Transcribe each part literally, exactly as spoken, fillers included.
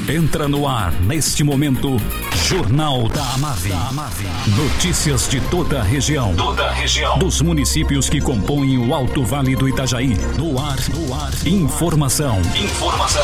Entra no ar, neste momento, Jornal da Amave. Notícias de toda a região. Toda a região. Dos municípios que compõem o Alto Vale do Itajaí. No ar, no ar. Informação. Informação.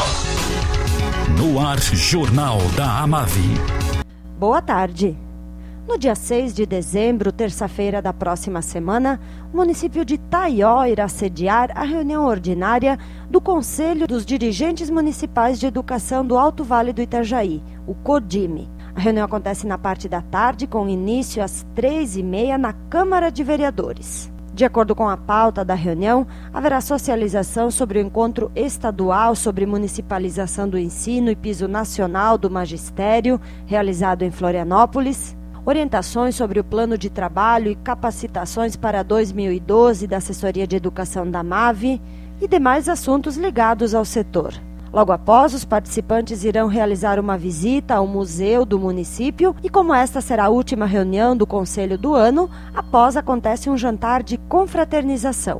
No ar, Jornal da Amave. Boa tarde. No dia seis de dezembro, terça-feira da próxima semana, o município de Taió irá sediar a reunião ordinária do Conselho dos Dirigentes Municipais de Educação do Alto Vale do Itajaí, o CODIME. A reunião acontece na parte da tarde, com início às três e meia na Câmara de Vereadores. De acordo com a pauta da reunião, haverá socialização sobre o encontro estadual sobre municipalização do ensino e piso nacional do magistério, realizado em Florianópolis, orientações sobre o plano de trabalho e capacitações para dois mil e doze da Assessoria de Educação da Amave e demais assuntos ligados ao setor. Logo após, os participantes irão realizar uma visita ao museu do município e, como esta será a última reunião do Conselho do ano, após acontece um jantar de confraternização.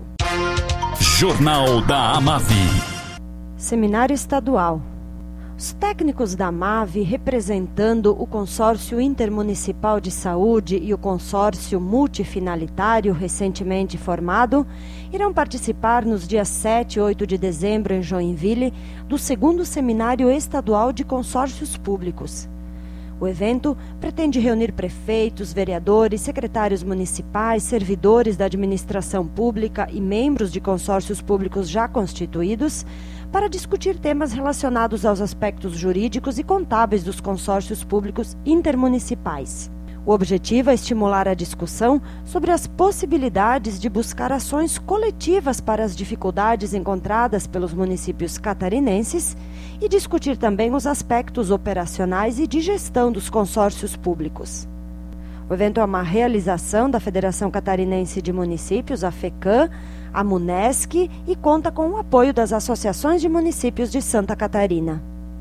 Jornal da Amave. Seminário Estadual. Os técnicos da Amave, representando o Consórcio Intermunicipal de Saúde e o Consórcio Multifinalitário recentemente formado, irão participar nos dias sete e oito de dezembro em Joinville do segundo Seminário Estadual de Consórcios Públicos. O evento pretende reunir prefeitos, vereadores, secretários municipais, servidores da administração pública e membros de consórcios públicos já constituídos para discutir temas relacionados aos aspectos jurídicos e contábeis dos consórcios públicos intermunicipais. O objetivo é estimular a discussão sobre as possibilidades de buscar ações coletivas para as dificuldades encontradas pelos municípios catarinenses e discutir também os aspectos operacionais e de gestão dos consórcios públicos. O evento é uma realização da Federação Catarinense de Municípios, a FECAM, a MUNESC, e conta com o apoio das associações de municípios de Santa Catarina.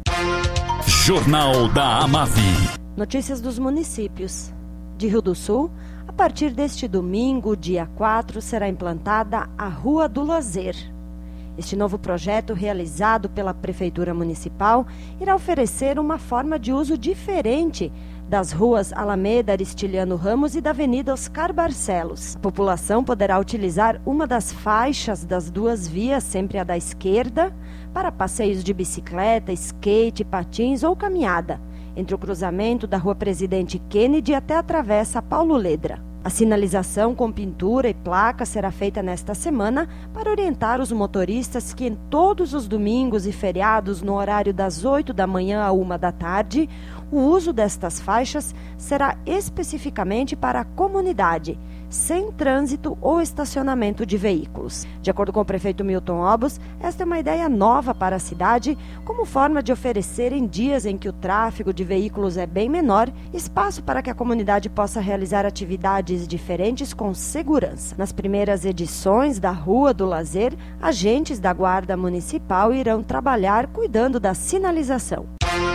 Jornal da Amave. Notícias dos municípios. De Rio do Sul, a partir deste domingo, dia quatro, será implantada a Rua do Lazer. Este novo projeto, realizado pela Prefeitura Municipal, irá oferecer uma forma de uso diferente das ruas Alameda Aristiliano Ramos e da Avenida Oscar Barcelos. A população poderá utilizar uma das faixas das duas vias, sempre a da esquerda, para passeios de bicicleta, skate, patins ou caminhada, entre o cruzamento da Rua Presidente Kennedy até a Travessa Paulo Ledra. A sinalização com pintura e placa será feita nesta semana para orientar os motoristas que em todos os domingos e feriados, no horário das oito da manhã à uma da tarde, o uso destas faixas será especificamente para a comunidade, sem trânsito ou estacionamento de veículos. De acordo com o prefeito Milton Obos, esta é uma ideia nova para a cidade, como forma de oferecer, em dias em que o tráfego de veículos é bem menor, espaço para que a comunidade possa realizar atividades diferentes com segurança. Nas primeiras edições da Rua do Lazer, agentes da Guarda Municipal irão trabalhar cuidando da sinalização.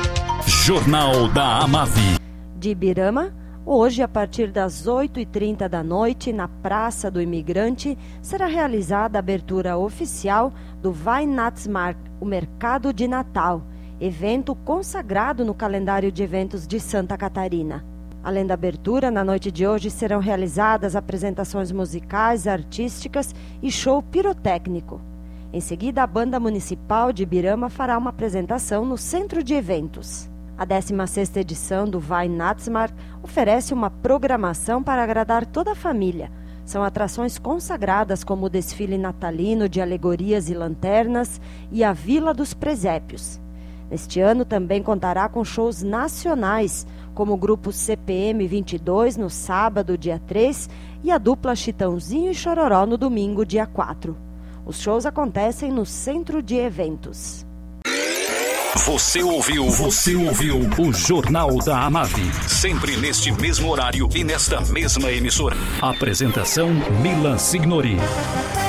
Jornal da Amave. De Ibirama, hoje, a partir das oito e trinta da noite, na Praça do Imigrante, será realizada a abertura oficial do Weihnachtsmarkt, o Mercado de Natal, evento consagrado no calendário de eventos de Santa Catarina. Além da abertura, na noite de hoje serão realizadas apresentações musicais, artísticas e show pirotécnico. Em seguida, a Banda Municipal de Ibirama fará uma apresentação no Centro de Eventos. A décima sexta edição do Weihnachtsmarkt oferece uma programação para agradar toda a família. São atrações consagradas como o desfile natalino de alegorias e lanternas e a Vila dos Presépios. Neste ano também contará com shows nacionais, como o grupo C P M vinte e dois no sábado, dia três, e a dupla Chitãozinho e Chororó no domingo, dia quatro. Os shows acontecem no Centro de Eventos. Você ouviu, você ouviu o Jornal da Amave. Sempre neste mesmo horário e nesta mesma emissora. Apresentação Milan Signori.